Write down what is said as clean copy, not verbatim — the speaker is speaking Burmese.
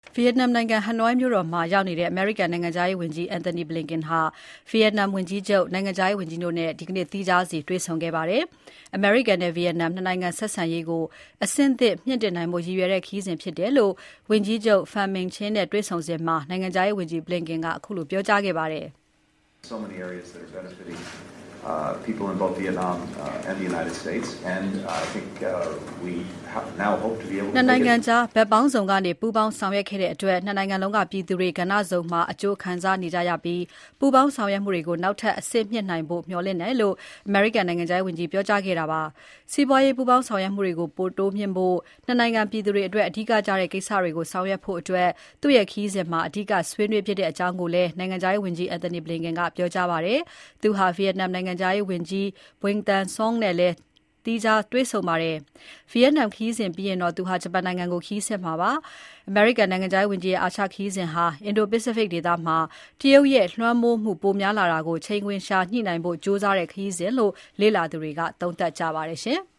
ဗီယက်နမ်နိုင်ငံ ဟနွိုင်းမြို့တော်မှာရောက်နေတဲ့ အမေရိကန်နိုင်ငံခြားရေးဝန်ကြီး Antony Blinken ဟာဗီယက်နမ်ဝန်ကြီးချုပ်၊ နိုင်ငံခြားရေးဝန်ကြီးတို့နဲ့ ဒီနေ့ သီးခြားစီတွေ့ဆုံခဲ့ပါတယ်။ အမေရိကန်နဲ့ ဗီယက်နမ် ၂ နိုင်ငံဆက်ဆံရေးကို အဆင့်သစ်မြှင့်တင်နိုင်ဖို့ ရည်ရွယ်တဲ့ခရီးစဉ်ဖြစ်တယ်လို့ ဝန်ကြီးချုပ် Pham Minh Chinh နဲ့တွေ့ဆုံစဉ် နိုင်ငံခြားရေးဝန်ကြီး Blinken ကခုလိုပြောကြားခဲ့ပါတယ်။ People in both Vietnam and the United States, and I think we now hope to be able to. နှစ်နိုင်ငံကြားဘက်ပေါင်းစုံကနေပူးပေါင်းဆောင်ရွက်ခဲ့တဲ့အတွက်နှစ်နိုင်ငံလုံးကပြည်သူတွေကဏ္ဍစုံမှာအကျိုးခံစားနေကြရပြီးပူးပေါင်းဆောင်ရွက်မှုတွေကိုနောက်ထပ်အဆင့်မြှင့်နိုင်ဖို့မျှော်လင့်တယ်လို့အမေရိကန်နိုင်ငံခြားရေးဝန်ကြီးပြောကြားခဲ့တာပါ။စီးပွားရေးပူးပေါင်းဆောင်ရွက်မှုတွေကိုပိုတိုးမြှင့်ဖို့နှစ်နိုင်ငံပြည်သူတွေအတွက်အဓိကကျတဲ့ကိစ္စတွေကိုဆောင်ရွက်ဖို့အတွက်သူ့ရဲ့ခရီးစဉ်မှာအဓိကဆွေးနွေးဖြစ်တဲ့အကြောင်းကိုလည်းနိုင်ငံခြားရေးဝန်ကြီး Antony Blinken ကပြောကြားပါတယ်။သူဟာဗီယက်နမ်နိုင်ငံခြားရေးဝန်ကြီး Nguyen Thanh Son နဲ့လည်းသီးခြားတွေ့ဆုံပါတယ်။ ဗီယက်နမ်ခရီးစဉ်ပြီးရင်တော့သူဟာဂျပန်နိုင်ငံကိုခရီးဆက်မှာပါ။ အမေရိကန်နိုင်ငံခြားရေးဝန်ကြီးရဲ့အာရှခရီးစဉ်ဟာအင်ဒိုပိစိဖိတ်ဒေသမှာတရုတ်ရဲ့လွှမ်းမိုးမှုပိုများလာတာကိုချိန်ခွင်လျှာညှိနိုင်ဖို့ကြိုးစားတဲ့ခရီးစဉ်လို့လေ့လာသူတွေကသုံးသပ်ကြပါတယ်ရှင်။